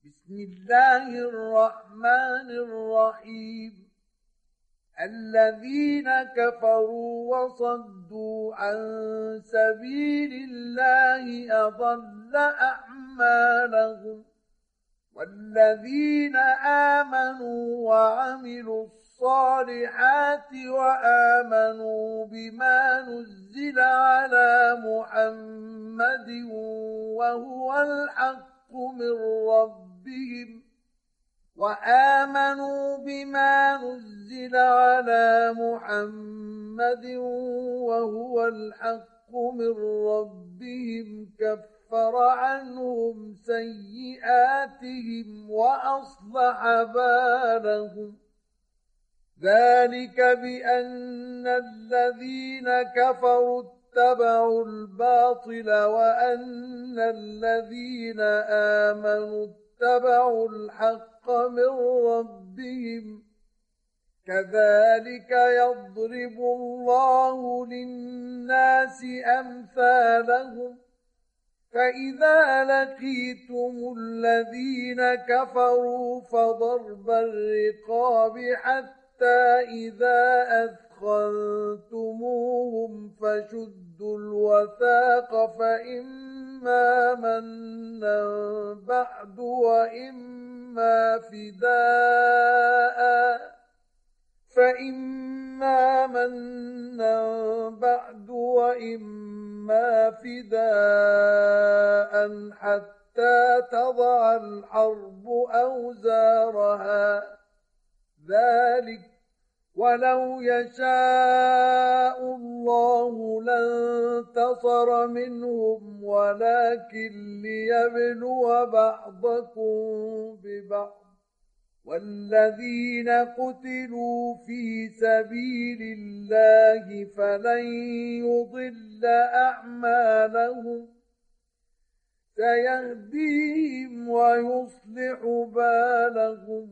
بسم الله الرحمن الرحيم. الذين كفروا وصدوا عن سبيل الله أضل أعمالهم، والذين آمنوا وعملوا الصالحات وآمنوا بما نزل على محمد وهو الحق من ربهم كفر عنهم سيئاتهم وأصلح بالهم. ذلك بأن الذين كفروا اتبعوا الباطل وأن الذين آمنوا اتبعوا الحق من ربهم. كذلك يضرب الله للناس أمثالهم. فإذا لقيتم الذين كفروا فضرب الرقاب حتى إذا أثخنتموهم فشدوا الوثاق فإما منا بعد وإما فداء حتى تضع الحرب أوزارها. ذلك ولو يشاء الله لانتصر منهم ولكن ليبلو بعضكم ببعض. والذين قتلوا في سبيل الله فلن يضل أعمالهم، سيهديهم ويصلح بالهم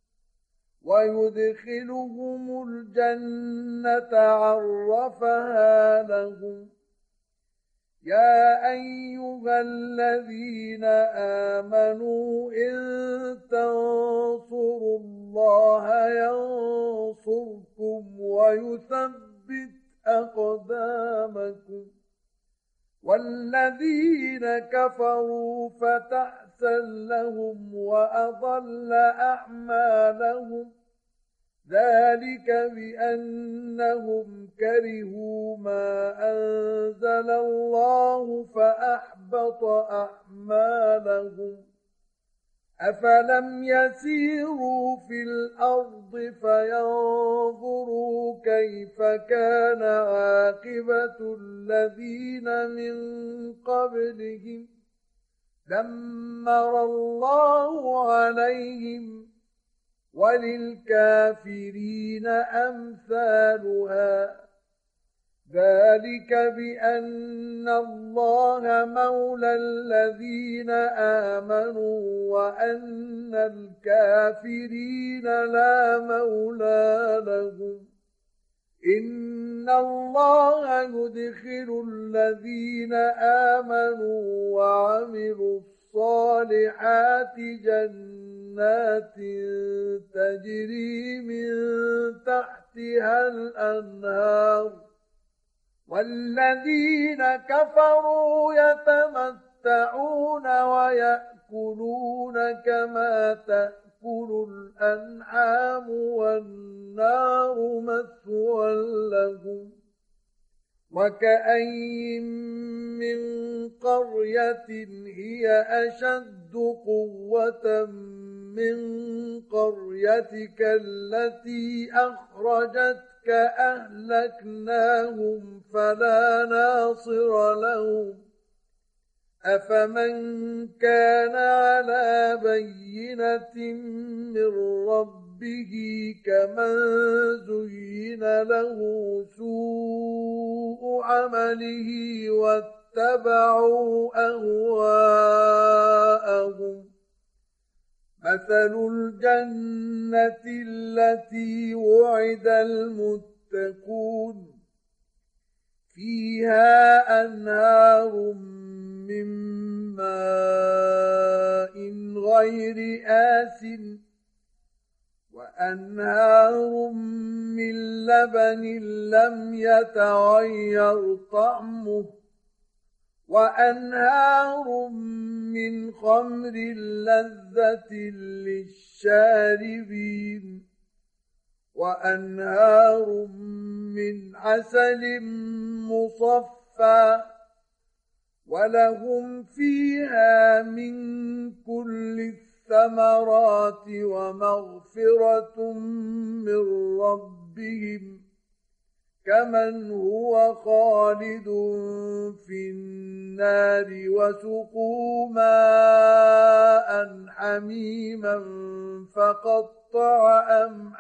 ويدخلهم الجنة عرفها لهم. يا أيها الذين آمنوا إن تنصروا الله ينصركم ويثبت أقدامكم. والذين كفروا فتعسا لهم وأضل أعمالهم. ذلك بأنهم كرهوا ما أنزل الله فأحبط أعمالهم. أفلم يسيروا في الأرض فينظروا كيف كان عاقبة الذين من قبلهم دمر الله عليهم وللكافرين أمثالها. ذلك بأن الله مولى الذين آمنوا وأن الكافرين لا مولى لهم. إن الله يدخل الذين آمنوا وعملوا الصالحات جنات تجري من تحتها الأنهار. والذين كفروا يتمتعون ويأكلون كما تأكل الأنعام والنار مثوى لهم. وكأين من قرية هي أشد قوة من قريتك التي أخرجتك أهلكناهم فلا ناصر لهم. أفمن كان على بينة من ربه كمن زين له سوء عمله واتبعوا أهواءهم. مثل الجنة التي وعد المتقون فيها أنهار من ماء غير آسٍ وأنهار من لبن لم يتغير طعمه وأنهار من خمر لذة للشاربين وأنهار من عسل مصفى ولهم فيها من كل الثمرات ومغفرة من ربهم كمن هو خالد في النار وسقوا ماء حميما فقطع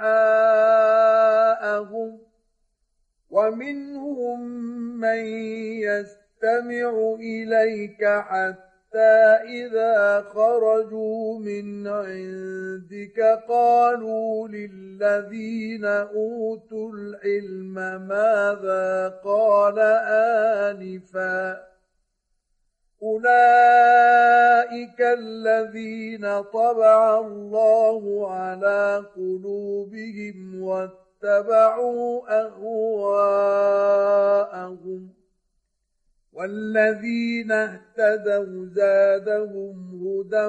أمعاءهم ومنهم من يستمع إليك حتى إذا خرجوا من عندك قالوا للذين أوتوا العلم ماذا قال آنفا أولئك الذين طبع الله على قلوبهم واتبعوا أهواءهم والذين اهتدوا زادهم هدى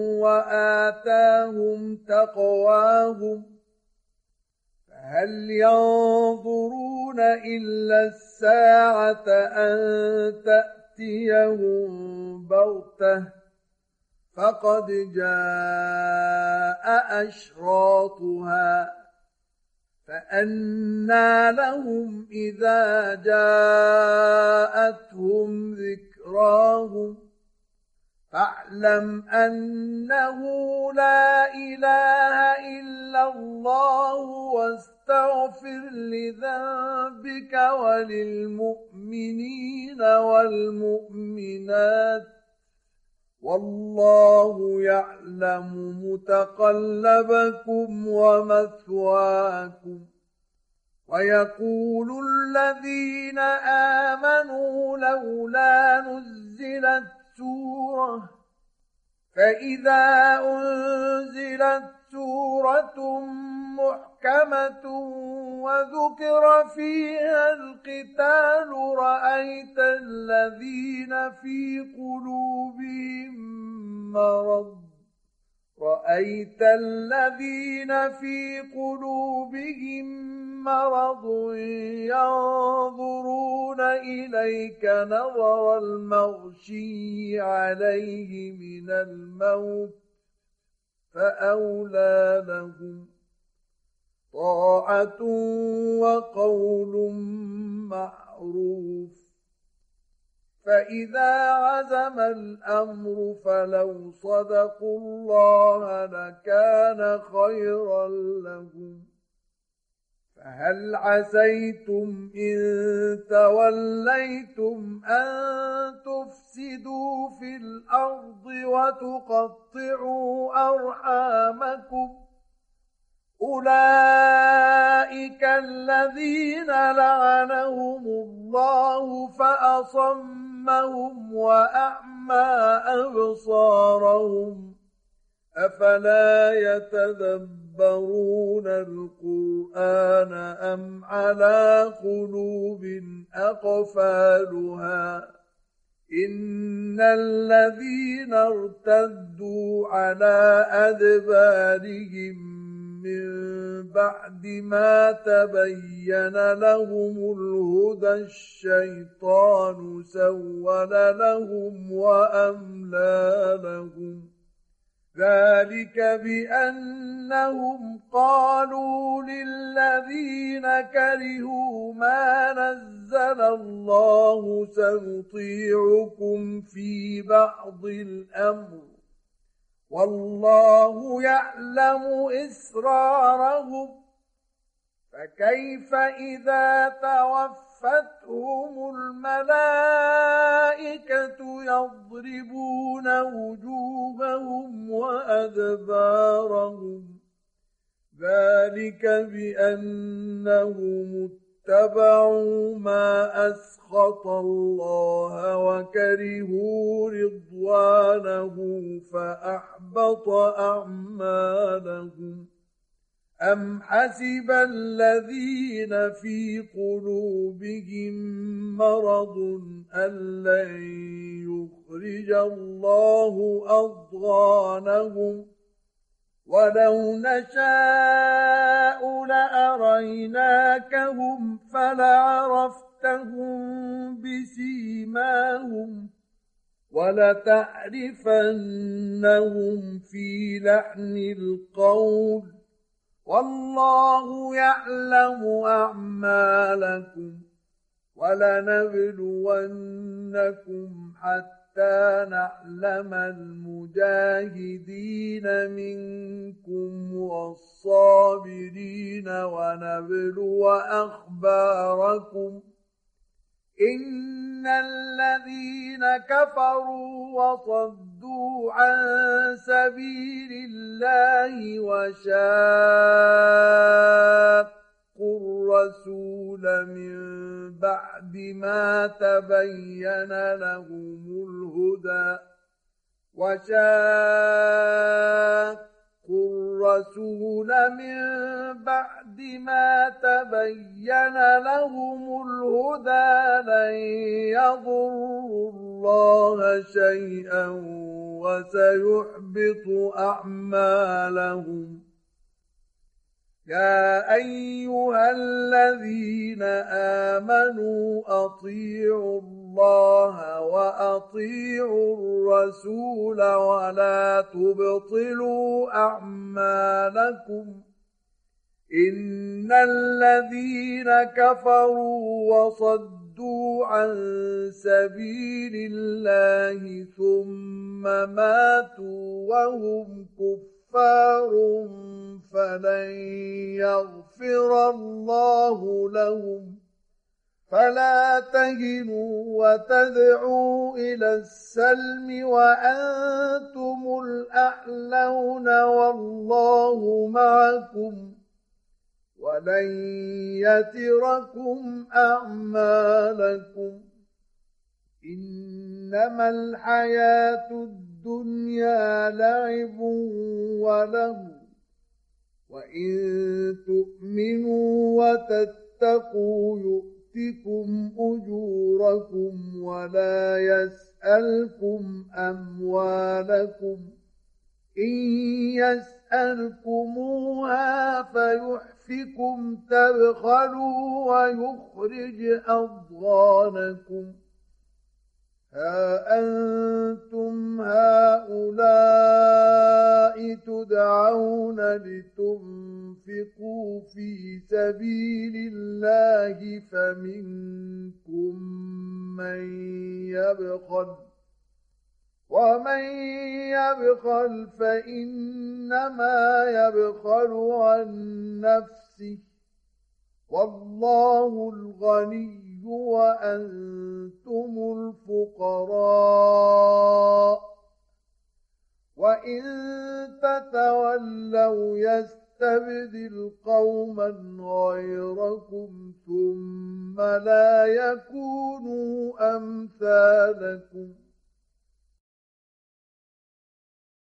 وآتاهم تقواهم فهل ينظرون إلا الساعة أن تأتيهم بغتة فقد جاء أشراطها فأنى لهم إذا جاءتهم ذكراهم فاعلم أنه لا إله إلا الله واستغفر لذنبك وللمؤمنين والمؤمنات والله يعلم متقلبكم ومثواكم ويقول الذين آمنوا لولا نزلت سورة فإذا أنزلت سورة محكمة وذكر فيها القتال رأيت الذين في قلوبهم مرض ينظرون إليك نظر المغشي عليه من الموت فأولى لهم طاعة وقول معروف فإذا عزم الأمر فلو صدقوا الله لكان خيرا لهم فهل عسيتم إن توليتم أن تفسدوا في الأرض وتقطعوا أرحامكم أولئك الذين لعنهم الله فأصمهم وأعمى أبصارهم أفلا يتدبرون القرآن أم على قلوب أقفالها إن الذين ارتدوا على أدبارهم من بعد ما تبين لهم الهدى الشيطان سول لهم وأملى لهم ذلك بأنهم قالوا للذين كرهوا ما نزل الله سنطيعكم في بعض الأمر والله يعلم إسرارهم فكيف إذا توفتهم الملائكة يضربون وجوههم وأدبارهم ذلك بأنهم اتبعوا ما أسخط الله وكرهوا رضوانه فأحبط أعمالهم أم حسب الذين في قلوبهم مرض أن لن يخرج الله أضغانهم ولو نشاء لأريناكهم فلعرفتهم بسيماهم ولتعرفنهم في لحن القول والله يعلم أعمالكم ولنبلونكم حتى نعلم المجاهدين منكم والصابرين ونبلو أخباركم إن الذين كفروا وصدوا عن سبيل الله وشاقوا الرسول من بعد ما تبين لهم الهدى الرسول من بعد ما تبين لهم الهدى لن يضروا الله شيئا وسيحبط أعمالهم يا أيها الذين آمنوا أطيعوا الله وأطيعوا الرسول ولا تبطلوا أعمالكم إن الذين كفروا وصدوا عن سبيل الله ثم ماتوا وهم كفار فلن يغفر الله لهم فلا تهنوا وتدعوا إلى السلم وأنتم الأعلون والله معكم ولن يتركم أعمالكم إنما الحياة الدنيا لعب وله وإن تؤمنوا وتتقوا يؤتكم أجوركم ولا يسألكم أموالكم إن يسألكموها فيحفكم تبخلوا ويخرج أضغانكم ها أنتم هؤلاء تدعون لتنفقوا في سبيل الله فمنكم من يبخل ومن يبخل فإنما يبخل عن نفسه والله الغني وأنتم الفقراء وإن تتولوا يستبدل قوما غيركم ثم لا يكونوا أمثالكم